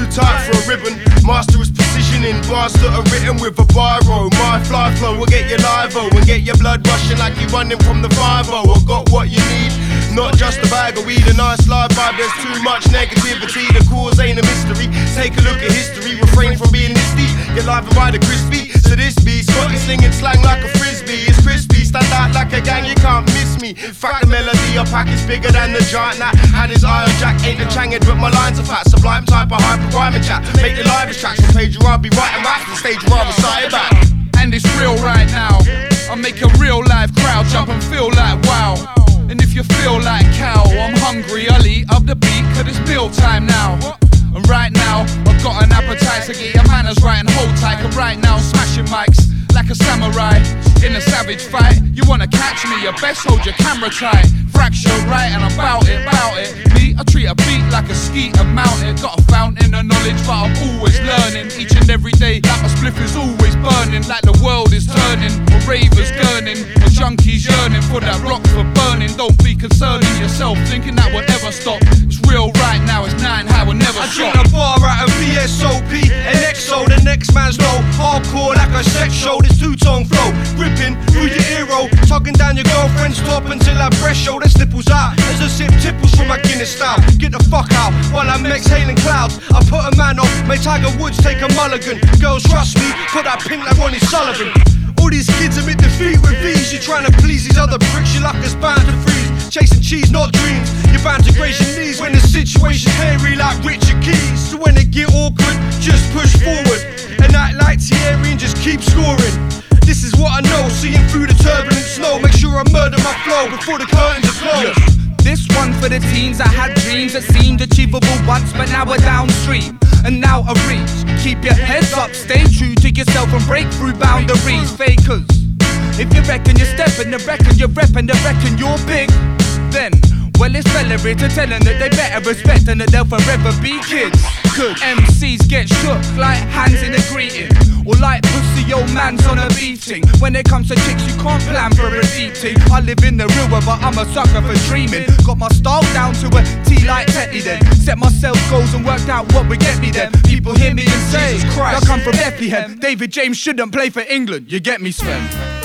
too tight for a ribbon. Master's precision in bars that are written with a biro. My fly flow will get you live-o and get your blood rushing like you running from the 5-0. I got what you need, not just a bag of weed. A nice live vibe, there's too much negativity. The cause ain't a mystery. Take a look at history, refrain from being this deep. You're live and by the crispy. So this be Scotty slinging slang like a frisbee. It's crispy, stand out like a gang, you can't miss me. In fact, the melody I pack is bigger than the giant that had his eye on Jack. Ain't a changed, but my lines are fat. Sublime type of hyper rhyming chat. Make the live tracks on page where I'll be writing raps. The stage where I'll recite it back. And it's real right now. I make a real live crowd jump and feel like wow. And if you feel like cow, I'm hungry, I'll eat up the beat, cause it's meal time now. And right now, I've got an appetite, so get your manners right and hold tight. And right now, smashing mics like a samurai in a savage fight. You wanna catch me, you best hold your camera tight. Fracture right, and I'm bout it. Me, I treat a beat like a skeet and mount it. Got a fountain of knowledge, but I'm always learning. Each and every day, like my spliff is always burning. Like the world is turning, or ravers gurning, or junkies yearning for that rock for burning. Don't be concerning yourself, thinking that will ever stop. It's real right now, it's 9 how it never stop. I drink a bar out of VSOP and XO, the next man's low. Hardcore like a sex show, this two-tone flow. Ripping through your ear, tugging down your girlfriend's top until her breast show. There's nipples out as I sip tipples from my Guinness style. Get the fuck out while I'm exhaling clouds. I put a man off, make Tiger Woods take a mulligan. Girls trust me, put that pink like Ronnie Sullivan. All these kids admit defeat with ease. You're trying to please these other pricks, your luck is bound to freeze. Chasing cheese, not dreams. You're bound to graze your knees when the situation's hairy like Richard Keys. So when it get awkward, just push forward and act like Thierry and just keep scoring. This is what I know, seeing through the turbulent snow. Make sure I murder my flow before the curtains are closed. This one for the teens that had dreams that seemed achievable once, but now we're downstream and now a reach. Keep your heads up, stay true to yourself and break through boundaries. Fakers, if you reckon you're stepping, they reckon you're repping, they reckon you're big, then well, it's fella here to tell them that they better respect and that they'll forever be kids. Cause MCs get shook like hands in a greeting, or like pussy old man's on a beating. When it comes to chicks, you can't plan for a deep thing. I live in the real world, but I'm a sucker for dreaming. Got my style down to a T like Teddy then. Set myself goals and worked out what would get me then. People hear me and say, I come from Bethlehem. David James shouldn't play for England. You get me, Sven?